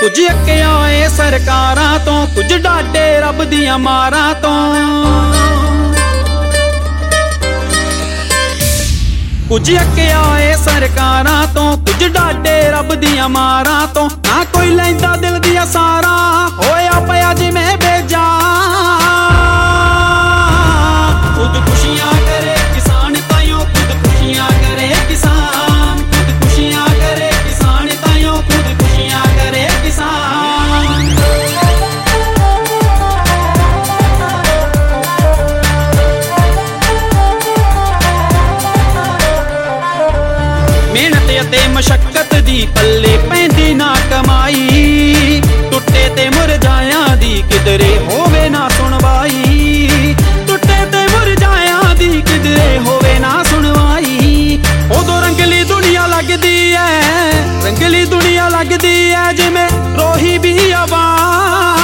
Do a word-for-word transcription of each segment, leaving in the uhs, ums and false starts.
कुछ अक्कियां ए सरकारां तो, कुछ डाडे रब दियां मारां तो। कुछ अक्कियां ए सरकारां तो, कुछ डाडे रब दियां मारां तो। ना कोई लैंदा दिल दिया सारा, होया पिया जिवें बेजा। खुद खुशियां करे किसान ताइयों, खुद खुशियां करे किसान। खुद खुशियां करे किसान ताइयों, खुद खुशियां करे किसान। मेहनत अते मशक्कत दी पल्ले पैंदी ना कमाई, टुटे ते मुरझायां दी किधरे होवे ना सुनवाई। टुटे ते मुरझायां दी किधरे होवे ना सुनवाई। उदों रंगली दुनिया लगदी है, रंगली दुनिया लगदी है जिवें रोही भी आवाज़।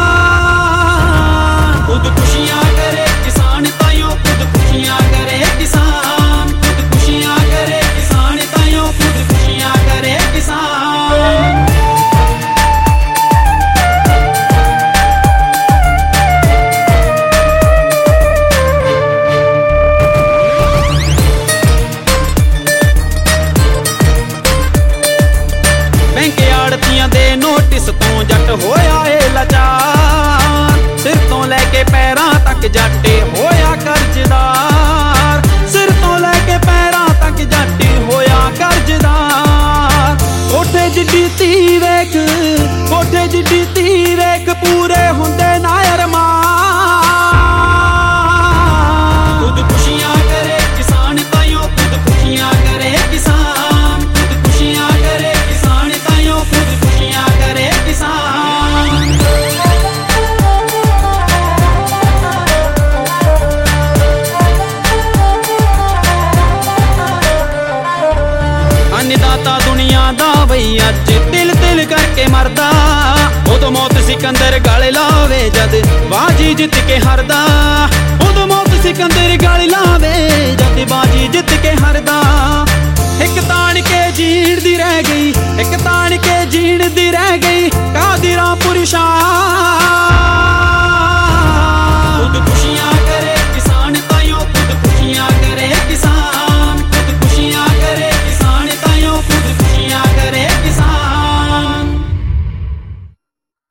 खुद खुशियां करे किसान ताइयों, खुद खुशियां करे किसान। खुद खुशियां करे किसान ताइयों, खुद खुशियां करे किसान। बैंक आड़तियां दे नोटिस तो जट होया ए लाचार। सिर तो लैके पैरां तक जट होया कर्जदार। सिर तो लैके पैरां तक जट होया कर्जदार। कोठे जिड्डी धी वेख, कोठे जिड्डी धी वेख, पूरे हुंदे ना अरमान। खुद खुशियां करे किसान ताइयों, खुद खुशियां करे किसान। खुद खुशियां करे किसान ताइयों, खुद खुशियां करे किसान। अन्नदाता दुनिया दा बई अज तिल तिल करके मरदा। उदों मौत सिकंदर गल लावे जद बाजी जित के हरदा। उदों मौत सिकंदर गल लावे जद बाजी जित के हरदा। एक तान के जीण दी रह गई, एक तान के जीण दी रह गई कादिरां पुरशां।